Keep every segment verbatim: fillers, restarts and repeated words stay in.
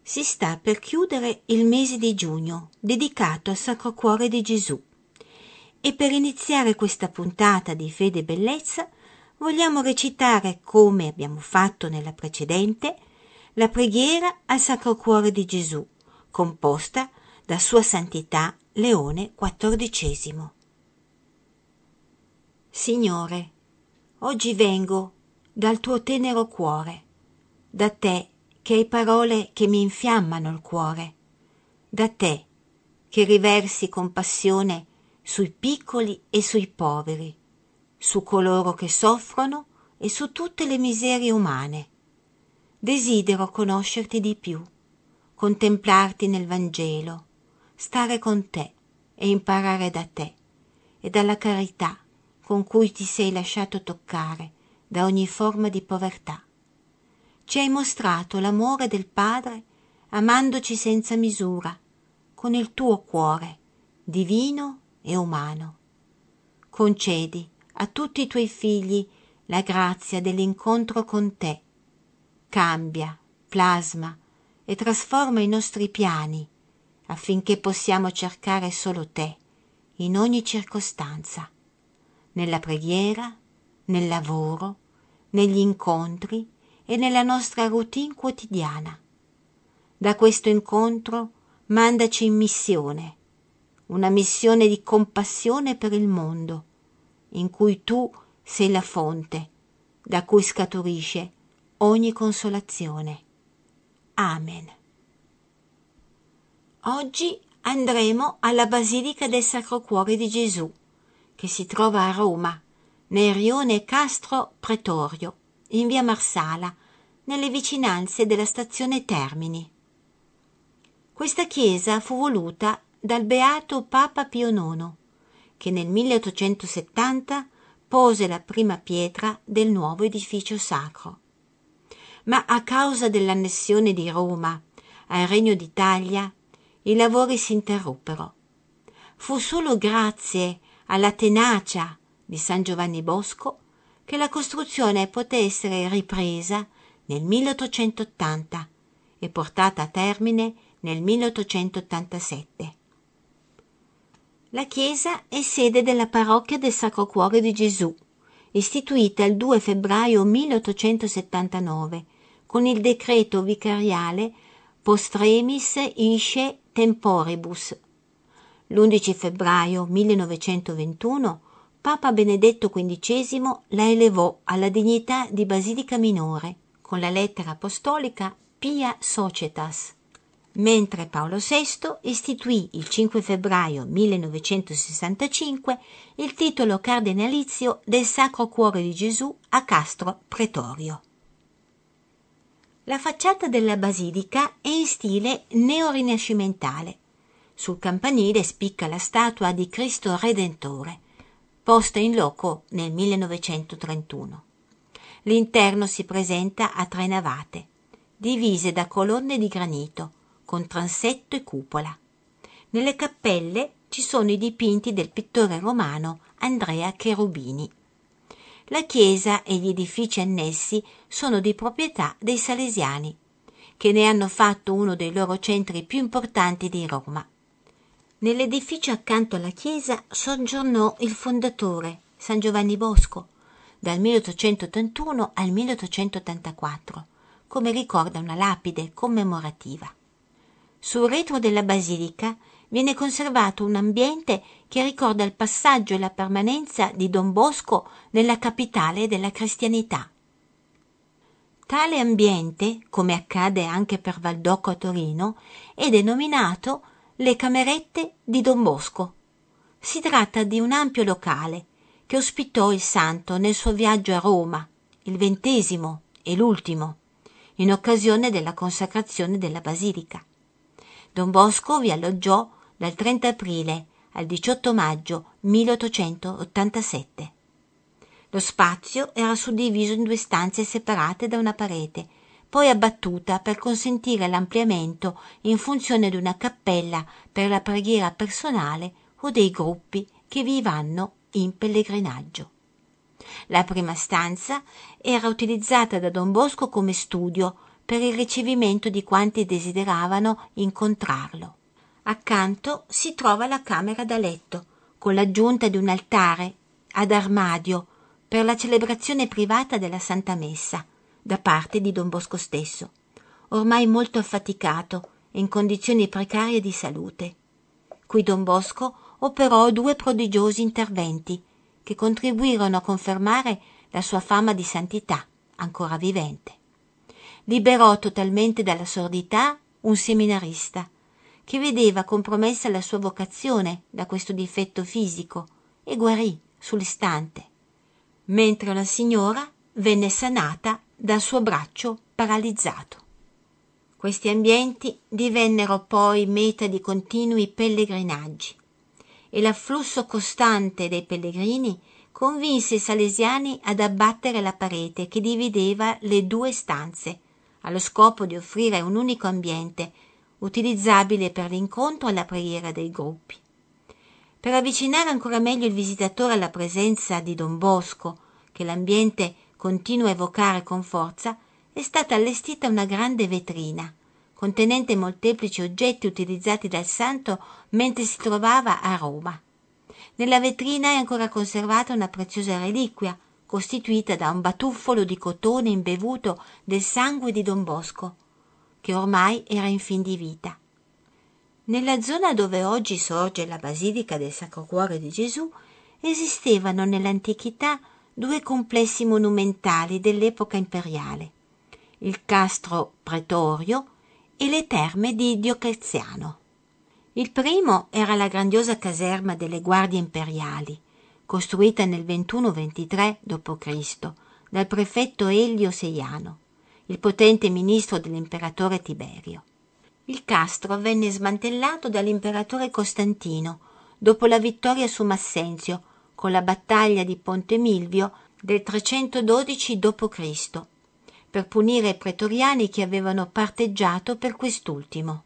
Si sta per chiudere il mese di giugno dedicato al Sacro Cuore di Gesù e per iniziare questa puntata di Fede e Bellezza vogliamo recitare, come abbiamo fatto nella precedente, la preghiera al Sacro Cuore di Gesù, composta da Sua Santità Leone quattordicesimo. Signore, oggi vengo dal tuo tenero cuore, da te che hai parole che mi infiammano il cuore, da te che riversi compassione sui piccoli e sui poveri, su coloro che soffrono e su tutte le miserie umane. Desidero conoscerti di più, contemplarti nel Vangelo, stare con te e imparare da te e dalla carità con cui ti sei lasciato toccare da ogni forma di povertà. Ci hai mostrato l'amore del Padre amandoci senza misura, con il tuo cuore, divino e umano. Concedi a tutti i tuoi figli la grazia dell'incontro con te. Cambia, plasma e trasforma i nostri piani affinché possiamo cercare solo te in ogni circostanza, nella preghiera, nel lavoro, negli incontri e nella nostra routine quotidiana. Da questo incontro mandaci in missione, una missione di compassione per il mondo, in cui tu sei la fonte da cui scaturisce ogni consolazione. Amen. Oggi andremo alla Basilica del Sacro Cuore di Gesù, che si trova a Roma, nel rione Castro Pretorio, in via Marsala, nelle vicinanze della stazione Termini. Questa chiesa fu voluta dal beato Papa Pio nono, che nel milleottocentosettanta pose la prima pietra del nuovo edificio sacro. Ma a causa dell'annessione di Roma al Regno d'Italia, i lavori si interruppero. Fu solo grazie alla tenacia di San Giovanni Bosco che la costruzione poté essere ripresa nel milleottocentottanta e portata a termine nel milleottocentottantasette. La chiesa è sede della parrocchia del Sacro Cuore di Gesù, istituita il due febbraio milleottocentosettantanove con il decreto vicariale Postremis Isce Temporibus. L'undici febbraio millenovecentoventuno Papa Benedetto quindicesimo la elevò alla dignità di basilica minore con la lettera apostolica Pia Societas, mentre Paolo sesto istituì il cinque febbraio millenovecentosessantacinque il titolo cardinalizio del Sacro Cuore di Gesù a Castro Pretorio. La facciata della basilica è in stile neorinascimentale. Sul campanile spicca la statua di Cristo Redentore, posta in loco nel millenovecentotrentuno. L'interno si presenta a tre navate, divise da colonne di granito, con transetto e cupola. Nelle cappelle ci sono i dipinti del pittore romano Andrea Cherubini. La chiesa e gli edifici annessi sono di proprietà dei Salesiani, che ne hanno fatto uno dei loro centri più importanti di Roma. Nell'edificio accanto alla chiesa soggiornò il fondatore, San Giovanni Bosco, dal milleottocentottantuno al milleottocentottantaquattro, come ricorda una lapide commemorativa. Sul retro della basilica viene conservato un ambiente che ricorda il passaggio e la permanenza di Don Bosco nella capitale della cristianità. Tale ambiente, come accade anche per Valdocco a Torino, è denominato le Camerette di Don Bosco. Si tratta di un ampio locale che ospitò il santo nel suo viaggio a Roma, il ventesimo e l'ultimo, in occasione della consacrazione della basilica. Don Bosco vi alloggiò dal trenta aprile al diciotto maggio milleottocentottantasette. Lo spazio era suddiviso in due stanze separate da una parete, poi abbattuta per consentire l'ampliamento in funzione di una cappella per la preghiera personale o dei gruppi che vi vanno in pellegrinaggio. La prima stanza era utilizzata da Don Bosco come studio per il ricevimento di quanti desideravano incontrarlo. Accanto si trova la camera da letto, con l'aggiunta di un altare ad armadio per la celebrazione privata della Santa Messa da parte di Don Bosco stesso, ormai molto affaticato e in condizioni precarie di salute. Qui Don Bosco operò due prodigiosi interventi che contribuirono a confermare la sua fama di santità ancora vivente. Liberò totalmente dalla sordità un seminarista che vedeva compromessa la sua vocazione da questo difetto fisico e guarì sull'istante, mentre una signora venne sanata dal suo braccio paralizzato. Questi ambienti divennero poi meta di continui pellegrinaggi e l'afflusso costante dei pellegrini convinse i salesiani ad abbattere la parete che divideva le due stanze, allo scopo di offrire un unico ambiente utilizzabile per l'incontro e la preghiera dei gruppi. Per avvicinare ancora meglio il visitatore alla presenza di Don Bosco, che l'ambiente continua a evocare con forza, è stata allestita una grande vetrina, contenente molteplici oggetti utilizzati dal santo mentre si trovava a Roma. Nella vetrina è ancora conservata una preziosa reliquia, costituita da un batuffolo di cotone imbevuto del sangue di Don Bosco, che ormai era in fin di vita. Nella zona dove oggi sorge la Basilica del Sacro Cuore di Gesù esistevano nell'antichità due complessi monumentali dell'epoca imperiale, il Castro Pretorio e le terme di Diocleziano. Il primo era la grandiosa caserma delle guardie imperiali, costruita nel ventuno ventitré dopo Cristo dal prefetto Elio Seiano, il potente ministro dell'imperatore Tiberio. Il castro venne smantellato dall'imperatore Costantino dopo la vittoria su Massenzio con la battaglia di Ponte Milvio del trecentododici dopo Cristo, per punire i pretoriani che avevano parteggiato per quest'ultimo.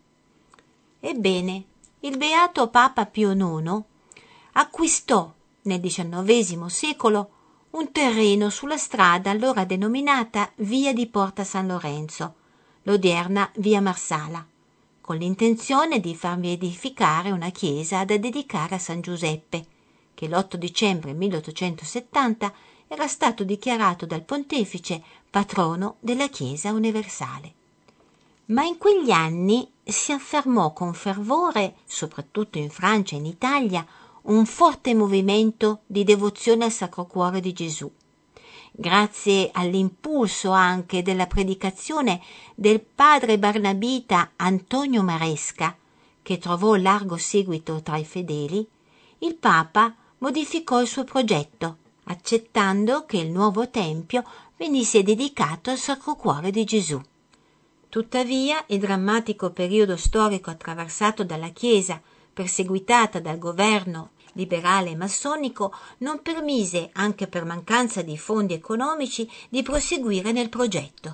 Ebbene, il beato Papa Pio nono acquistò nel diciannovesimo secolo un terreno sulla strada allora denominata Via di Porta San Lorenzo, l'odierna Via Marsala, con l'intenzione di farvi edificare una chiesa da dedicare a San Giuseppe, che l'otto dicembre milleottocentosettanta era stato dichiarato dal pontefice patrono della Chiesa universale. Ma in quegli anni si affermò con fervore, soprattutto in Francia e in Italia, un forte movimento di devozione al Sacro Cuore di Gesù, grazie all'impulso anche della predicazione del padre barnabita Antonio Maresca, che trovò largo seguito tra i fedeli. Il Papa modificò il suo progetto, accettando che il nuovo tempio venisse dedicato al Sacro Cuore di Gesù. Tuttavia, il drammatico periodo storico attraversato dalla Chiesa, perseguitata dal governo liberale e massonico, non permise, anche per mancanza di fondi economici, di proseguire nel progetto.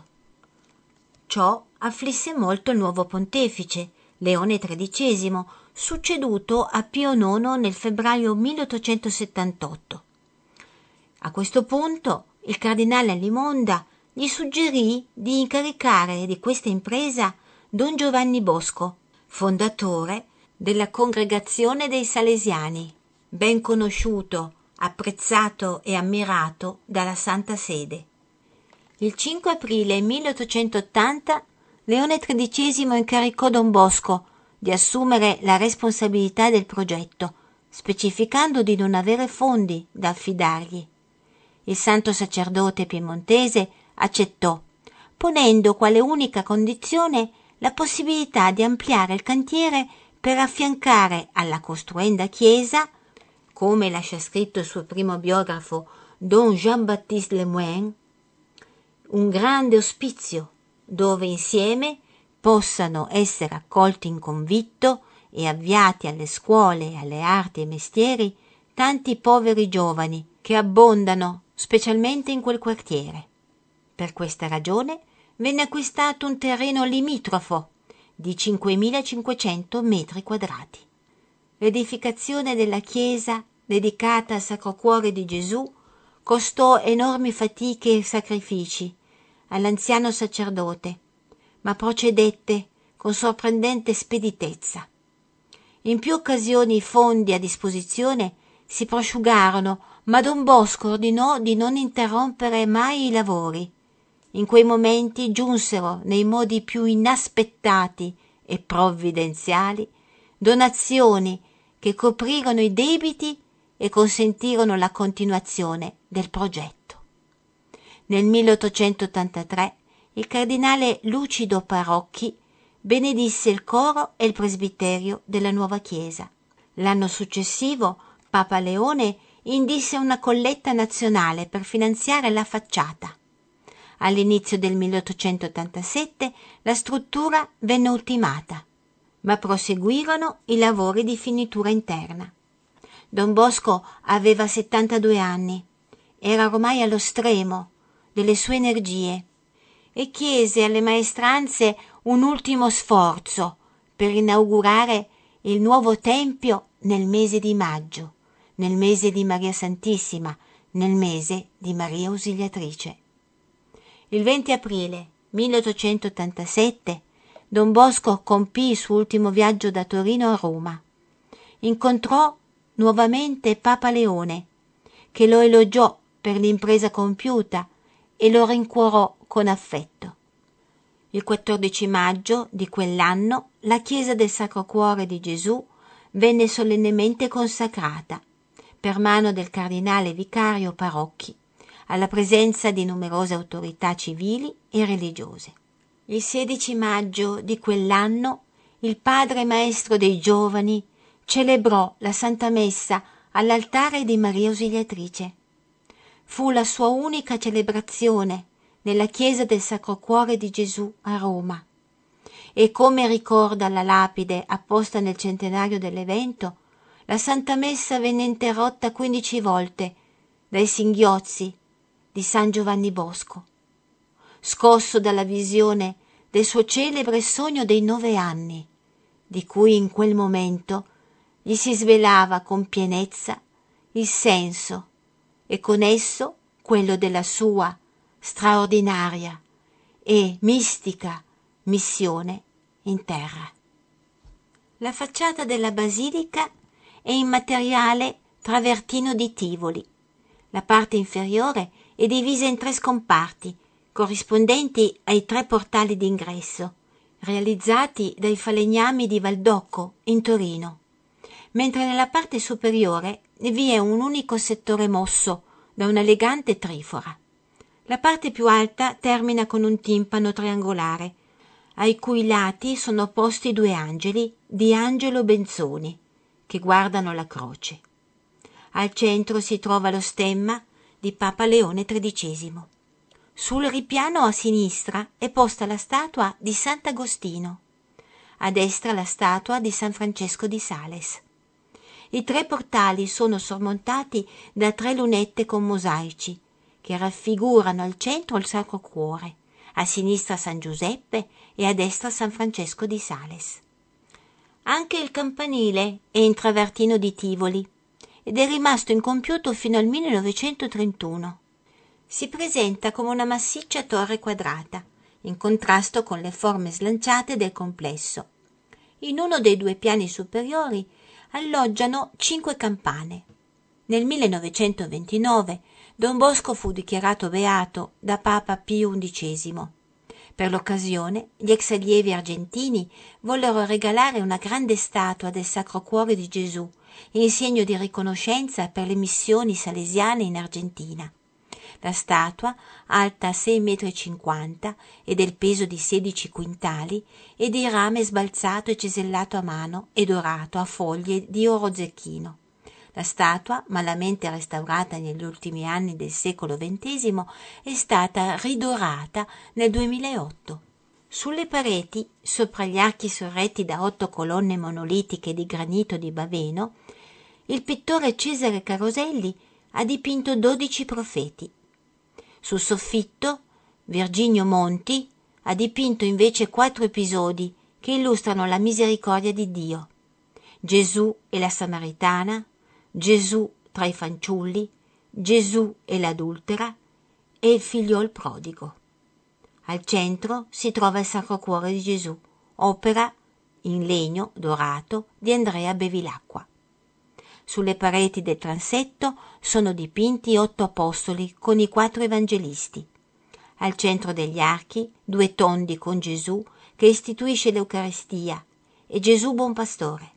Ciò afflisse molto il nuovo pontefice, Leone tredicesimo, succeduto a Pio nono nel febbraio milleottocentosettantotto. A questo punto il cardinale Alimonda gli suggerì di incaricare di questa impresa Don Giovanni Bosco, fondatore della Congregazione dei Salesiani, ben conosciuto, apprezzato e ammirato dalla Santa Sede. Il cinque aprile milleottocentottanta Leone tredicesimo incaricò Don Bosco di assumere la responsabilità del progetto, specificando di non avere fondi da affidargli. Il santo sacerdote piemontese accettò, ponendo quale unica condizione la possibilità di ampliare il cantiere per affiancare alla costruenda chiesa, come lascia scritto il suo primo biografo Don Jean-Baptiste Lemoyne, un grande ospizio dove insieme possano essere accolti in convitto e avviati alle scuole, alle arti e ai mestieri tanti poveri giovani che abbondano specialmente in quel quartiere. Per questa ragione venne acquistato un terreno limitrofo di cinquemilacinquecento metri quadrati. L'edificazione della chiesa dedicata al Sacro Cuore di Gesù costò enormi fatiche e sacrifici all'anziano sacerdote, ma procedette con sorprendente speditezza. In più occasioni i fondi a disposizione si prosciugarono, ma Don Bosco ordinò di non interrompere mai i lavori. In quei momenti giunsero, nei modi più inaspettati e provvidenziali, donazioni che coprirono i debiti e consentirono la continuazione del progetto. Nel milleottocentottantatré il cardinale Lucido Parocchi benedisse il coro e il presbiterio della nuova chiesa. L'anno successivo Papa Leone indisse una colletta nazionale per finanziare la facciata. All'inizio del milleottocentottantasette la struttura venne ultimata, ma proseguirono i lavori di finitura interna. Don Bosco aveva settantadue anni, era ormai allo stremo delle sue energie e chiese alle maestranze un ultimo sforzo per inaugurare il nuovo tempio nel mese di maggio, nel mese di Maria Santissima, nel mese di Maria Ausiliatrice. Il venti aprile milleottocentottantasette Don Bosco compì il suo ultimo viaggio da Torino a Roma. Incontrò nuovamente Papa Leone, che lo elogiò per l'impresa compiuta e lo rincuorò con affetto. Il quattordici maggio di quell'anno la chiesa del Sacro Cuore di Gesù venne solennemente consacrata, per mano del cardinale vicario Parocchi, alla presenza di numerose autorità civili e religiose. Il sedici maggio di quell'anno il padre maestro dei giovani celebrò la Santa Messa all'altare di Maria Ausiliatrice. Fu la sua unica celebrazione nella chiesa del Sacro Cuore di Gesù a Roma e, come ricorda la lapide apposta nel centenario dell'evento, la Santa Messa venne interrotta quindici volte dai singhiozzi di San Giovanni Bosco, scosso dalla visione del suo celebre sogno dei nove anni, di cui in quel momento gli si svelava con pienezza il senso e con esso quello della sua straordinaria e mistica missione in terra. La facciata della basilica è in materiale travertino di Tivoli. La parte inferiore è divisa in tre scomparti, corrispondenti ai tre portali d'ingresso, realizzati dai falegnami di Valdocco, in Torino, mentre nella parte superiore vi è un unico settore mosso da un'elegante trifora. La parte più alta termina con un timpano triangolare, ai cui lati sono posti due angeli di Angelo Benzoni, che guardano la croce. Al centro si trova lo stemma di Papa Leone tredicesimo. Sul ripiano a sinistra è posta la statua di Sant'Agostino, a destra la statua di San Francesco di Sales. I tre portali sono sormontati da tre lunette con mosaici, che raffigurano al centro il Sacro Cuore, a sinistra San Giuseppe e a destra San Francesco di Sales. Anche il campanile è in travertino di Tivoli ed è rimasto incompiuto fino al millenovecentotrentuno. Si presenta come una massiccia torre quadrata, in contrasto con le forme slanciate del complesso. In uno dei due piani superiori alloggiano cinque campane. Nel millenovecentoventinove Don Bosco fu dichiarato beato da Papa Pio undicesimo. Per l'occasione gli ex allievi argentini vollero regalare una grande statua del Sacro Cuore di Gesù in segno di riconoscenza per le missioni salesiane in Argentina. La statua, alta sei metri e cinquanta e del peso di sedici quintali, è di rame sbalzato e cesellato a mano e dorato a foglie di oro zecchino. La statua, malamente restaurata negli ultimi anni del secolo ventesimo, è stata ridorata nel duemilaotto. Sulle pareti, sopra gli archi sorretti da otto colonne monolitiche di granito di Baveno, il pittore Cesare Caroselli ha dipinto dodici profeti. Sul soffitto, Virginio Monti ha dipinto invece quattro episodi che illustrano la misericordia di Dio: Gesù e la Samaritana, Gesù tra i fanciulli, Gesù e l'adultera e il figliol prodigo. Al centro si trova il Sacro Cuore di Gesù, opera in legno dorato di Andrea Bevilacqua. Sulle pareti del transetto sono dipinti otto apostoli con i quattro evangelisti. Al centro degli archi due tondi con Gesù che istituisce l'Eucaristia e Gesù Buon Pastore.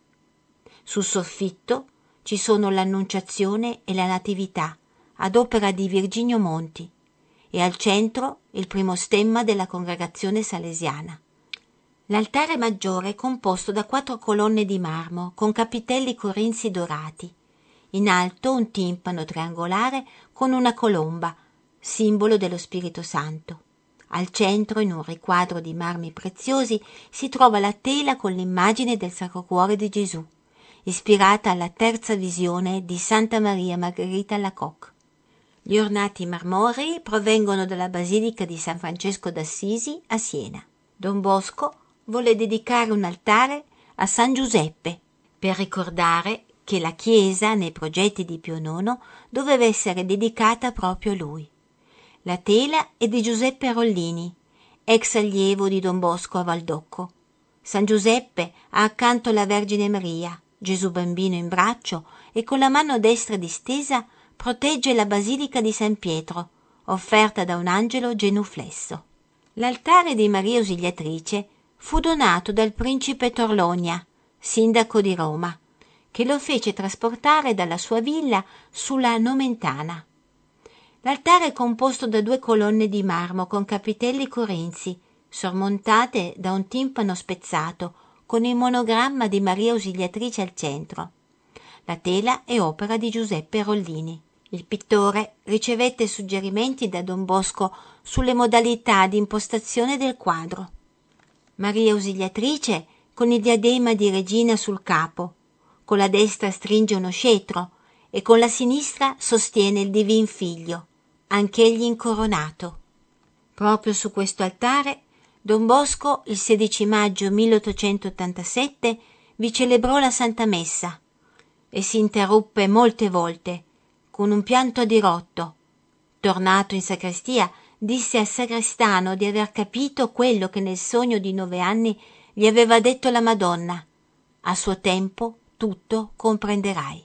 Sul soffitto ci sono l'Annunciazione e la Natività ad opera di Virginio Monti e al centro il primo stemma della congregazione salesiana. L'altare maggiore è composto da quattro colonne di marmo con capitelli corinzi dorati. In alto un timpano triangolare con una colomba, simbolo dello Spirito Santo. Al centro, in un riquadro di marmi preziosi, si trova la tela con l'immagine del Sacro Cuore di Gesù, ispirata alla terza visione di Santa Maria Margherita Alacoque. Gli ornati marmorei provengono dalla Basilica di San Francesco d'Assisi a Siena. Don Bosco volle dedicare un altare a San Giuseppe per ricordare che la chiesa, nei progetti di Pio nono, doveva essere dedicata proprio a lui. La tela è di Giuseppe Rollini, ex allievo di Don Bosco a Valdocco. San Giuseppe ha accanto la Vergine Maria, Gesù bambino in braccio, e con la mano destra distesa protegge la Basilica di San Pietro, offerta da un angelo genuflesso. L'altare di Maria Ausiliatrice fu donato dal principe Torlonia, sindaco di Roma, che lo fece trasportare dalla sua villa sulla Nomentana. L'altare è composto da due colonne di marmo con capitelli corinzi, sormontate da un timpano spezzato con il monogramma di Maria Ausiliatrice al centro. La tela è opera di Giuseppe Rollini. Il pittore ricevette suggerimenti da Don Bosco sulle modalità di impostazione del quadro. Maria Ausiliatrice con il diadema di regina sul capo, con la destra stringe uno scettro e con la sinistra sostiene il Divin Figlio, anch'egli incoronato. Proprio su questo altare Don Bosco il sedici maggio milleottocentottantasette vi celebrò la Santa Messa e si interruppe molte volte con un pianto a dirotto. Tornato in sacrestia, disse al sagrestano di aver capito quello che nel sogno di nove anni gli aveva detto la Madonna. A suo tempo tutto comprenderai.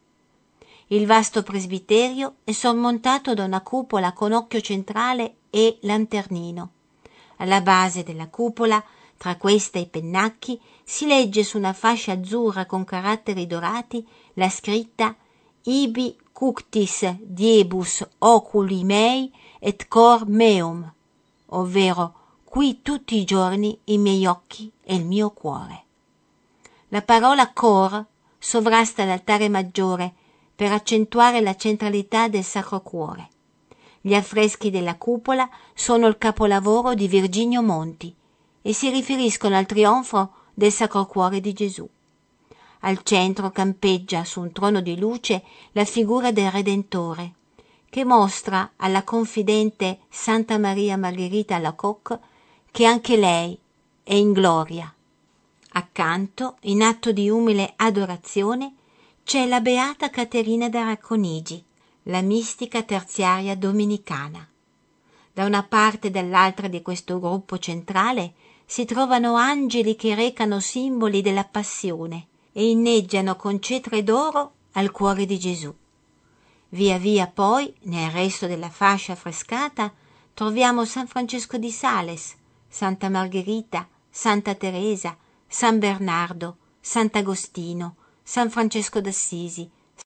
Il vasto presbiterio è sormontato da una cupola con occhio centrale e lanternino. Alla base della cupola, tra questa e i pennacchi, si legge su una fascia azzurra con caratteri dorati la scritta Ibi cuctis diebus oculi mei et cor meum, ovvero qui tutti i giorni i miei occhi e il mio cuore. La parola cor sovrasta l'altare maggiore per accentuare la centralità del Sacro Cuore. Gli affreschi della cupola sono il capolavoro di Virginio Monti e si riferiscono al trionfo del Sacro Cuore di Gesù. Al centro campeggia su un trono di luce la figura del Redentore, che mostra alla confidente Santa Maria Margherita Alacoque che anche lei è in gloria. Accanto, in atto di umile adorazione, c'è la Beata Caterina da Racconigi, la mistica terziaria domenicana. Da una parte e dall'altra di questo gruppo centrale si trovano angeli che recano simboli della passione e inneggiano con cetre d'oro al cuore di Gesù. Via via poi, nel resto della fascia affrescata, troviamo San Francesco di Sales, Santa Margherita, Santa Teresa, San Bernardo, Sant'Agostino, San Francesco d'Assisi,